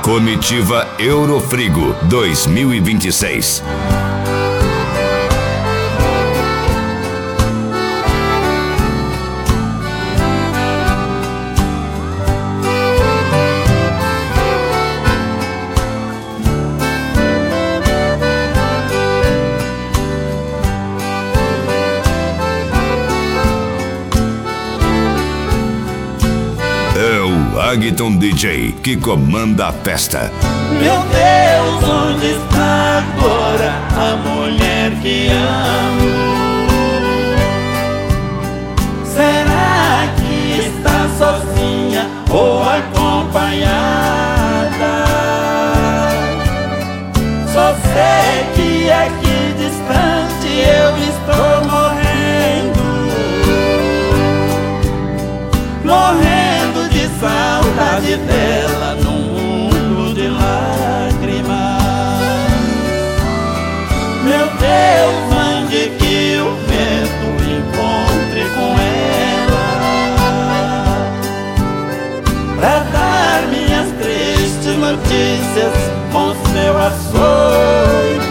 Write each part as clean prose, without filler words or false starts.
Comitiva Eurofrigo 2026. Agton DJ, que comanda a festa. Meu Deus, onde está agora a mulher que amo? Será que está sozinha ou acompanhada? Só sei que aqui distante eu estou morrendo, morrendo de saudade dela num mundo de lágrimas. Meu Deus, mande que o vento encontre com ela, pra dar minhas tristes notícias com seu açoite.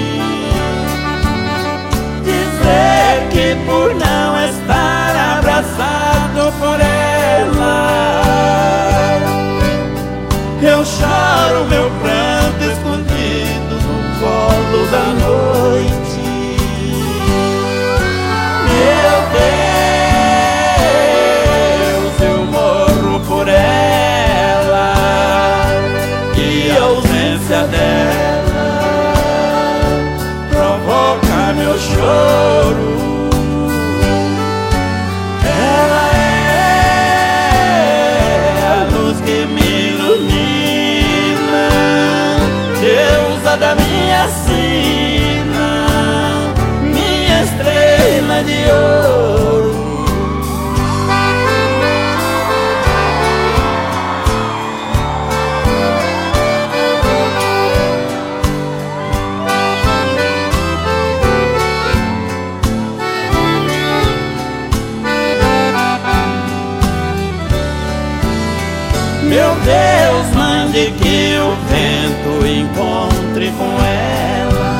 Dizer que por não estar abraçado por ela, eu choro meu pranto escondido no colo da noite. Meu Deus, eu morro por ela, e a ausência dela provoca meu choro. Ela é a luz que me ilumina, deusa da minha sina, minha estrela de ouro. Meu Deus, mande que o vento encontre com ela,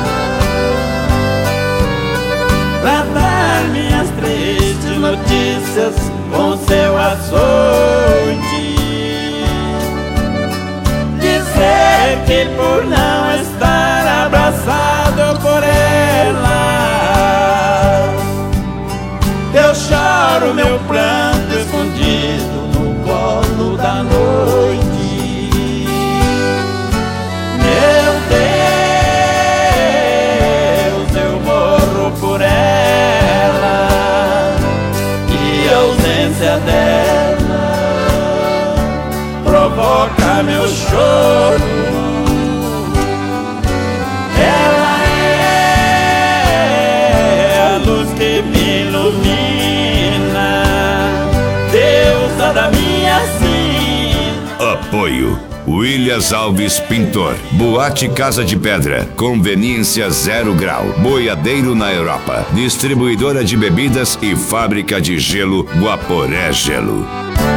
pra dar minhas tristes notícias com seu açoite. Dizer que por não estar abraçado por ela, eu choro meu pranto escondido no colo da noite. Meu Deus, eu morro por ela, e a ausência dela provoca meu choro. Ela é a luz que me ilumina, deusa da minha sina. Apoio Williams Alves Pintor, Boate Casa de Pedra, Conveniência 0 Grau, Boiadeiro na Europa, Distribuidora de Bebidas e Fábrica de Gelo Guaporé Gelo.